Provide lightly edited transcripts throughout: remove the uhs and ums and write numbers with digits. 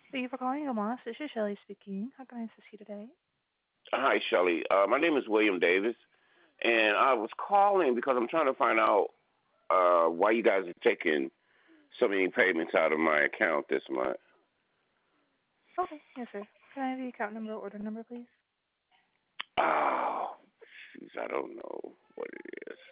Thank you for calling Amos. This is Shelly speaking. How can I assist you today? Hi, Shelley. My name is William Davis, and I was calling because I'm trying to find out why you guys are taking so many payments out of my account this month. Okay, yes, sir. Can I have the account number or order number, please? Oh, jeez, I don't know what it is.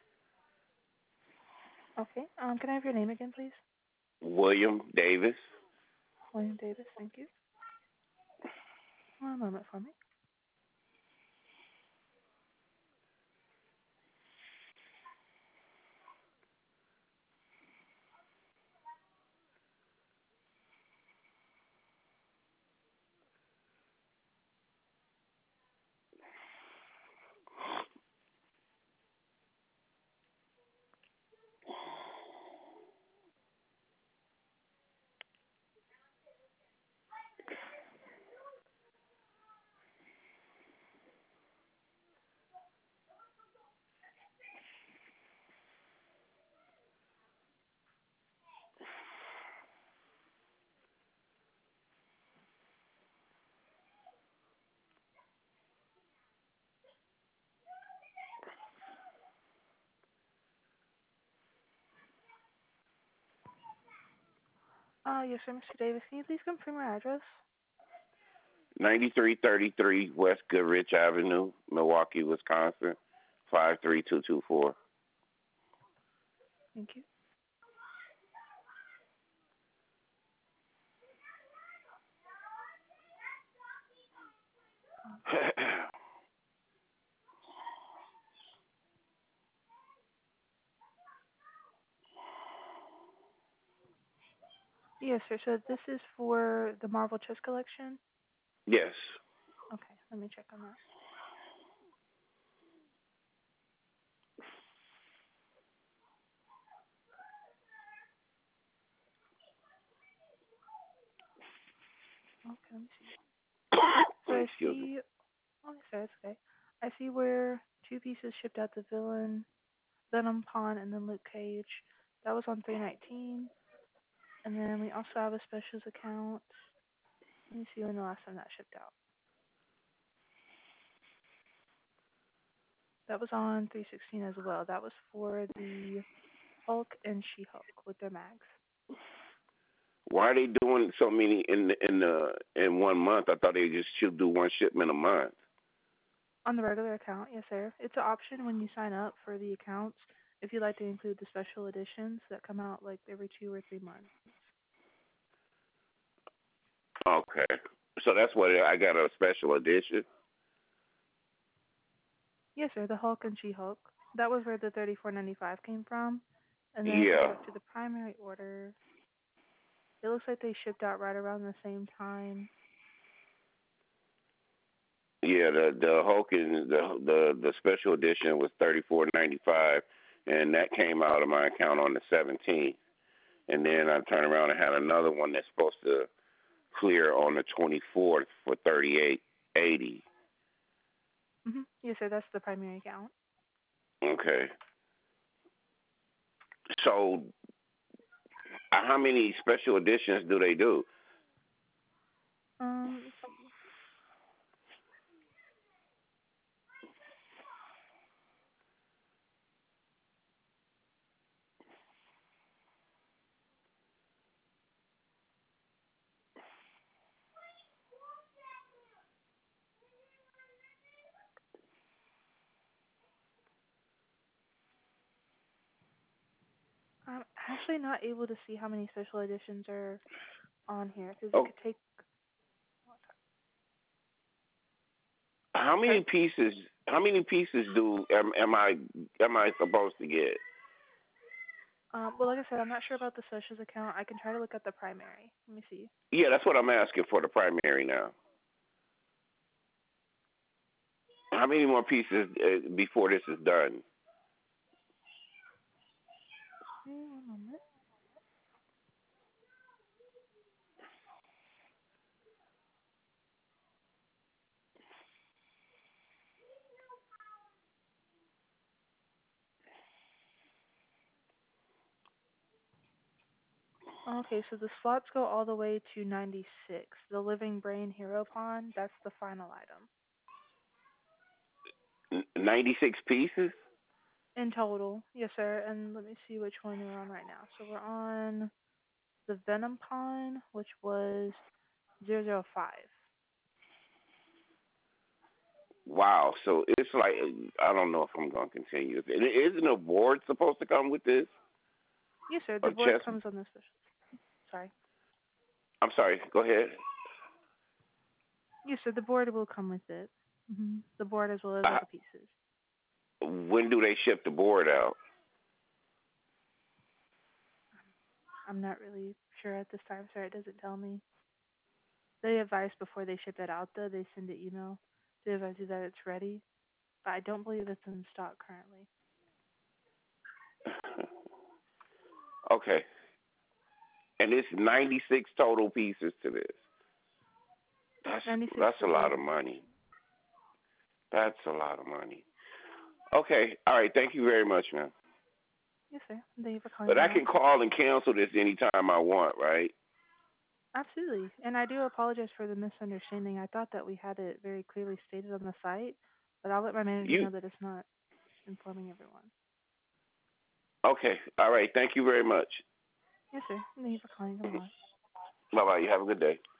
Okay. Can I have your name again, please? William Davis. William Davis. Thank you. One moment for me. Yes, sir, Mr. Davis. Can you please confirm your address? 9333 West Goodrich Avenue, Milwaukee, Wisconsin, 53224. Thank you. Yes, sir. So this is for the Marvel Chess Collection. Yes. Okay, let me check on that. Okay, let me see. So I Excuse me. see. Oh, yes, sir. It's okay. I see where two pieces shipped out the villain, Venom Pawn, and then Luke Cage. That was on 319. And then we also have a specials account. Let me see when the last time that shipped out. That was on 316 as well. That was for the Hulk and She-Hulk with their mags. Why are they doing so many in 1 month? I thought they just should do one shipment a month. On the regular account, yes, sir. It's an option when you sign up for the accounts if you'd like to include the special editions that come out like every 2 or 3 months. Okay. So that's what I got, a special edition. Yes, sir. The Hulk and She-Hulk. That was where the 34.95 came from. And then if we go Yeah. up to the primary order, it looks like they shipped out right around the same time. Yeah, the Hulk and the special edition was 34.95, and that came out of my account on the 17th. And then I turned around and had another one that's supposed to clear on the 24th for 38.80. Yes, sir. That's the primary account. Okay. So how many special editions do they do? Let me see. I'm actually not able to see how many special editions are on here because it Oh, could take. how Sorry. many pieces? How many pieces am I supposed to get? Well, like I said, I'm not sure about the socials account. I can try to look at the primary. Let me see. Yeah, that's what I'm asking for the primary now. How many more pieces before this is done? One moment. Okay, so the slots go all the way to 96. The Living Brain Hero Pawn, that's the final item. 96 pieces? In total, yes, sir. And let me see which one we're on right now. So we're on the Venom Pawn, which was 005. Wow. So it's like, I don't know if I'm going to continue. Isn't a board supposed to come with this? Yes, sir. A The board chess? comes on the special. Sorry. I'm sorry. Go ahead. Yes, sir. The board will come with it. The board as well as all Uh, the pieces. when do they ship the board out? I'm not really sure at this time, sir. It doesn't tell me. They advise before they ship it out, though. They send an email to advise you that it's ready. But I don't believe it's in stock currently. Okay. And it's 96 total pieces to this. That's 96 that's for a the lot of Living Brain. money. That's a lot of money. Okay. All right. Thank you very much, man. Yes, sir. Thank you for calling But I Gamma. can call and cancel this anytime I want, right? Absolutely. And I do apologize for the misunderstanding. I thought that we had it very clearly stated on the site, but I'll let my manager You know that it's not informing everyone. okay? All right. Thank you very much. Yes, sir. Thank you for calling Gamma. Bye bye. You have a good day.